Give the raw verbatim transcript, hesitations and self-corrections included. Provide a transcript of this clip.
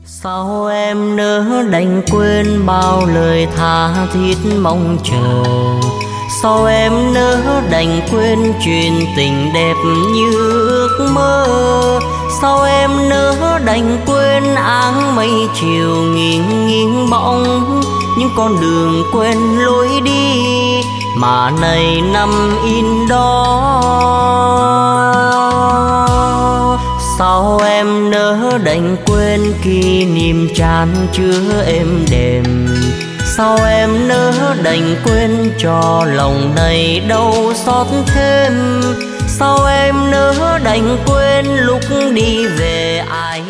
Sao em nỡ đành quên bao lời tha thiết mong chờ? Sao em nỡ đành quên chuyện tình đẹp như ước mơ? Sao em nỡ đành quên áng mây chiều nghiêng nghiêng bóng những con đường quên lối đi mà này nằm in đó? Sao em nỡ đành quên kỷ niệm chan chứa êm đềm? Sao em nỡ đành quên cho lòng này đau xót thêm? Sao em nỡ đành quên lúc đi về ai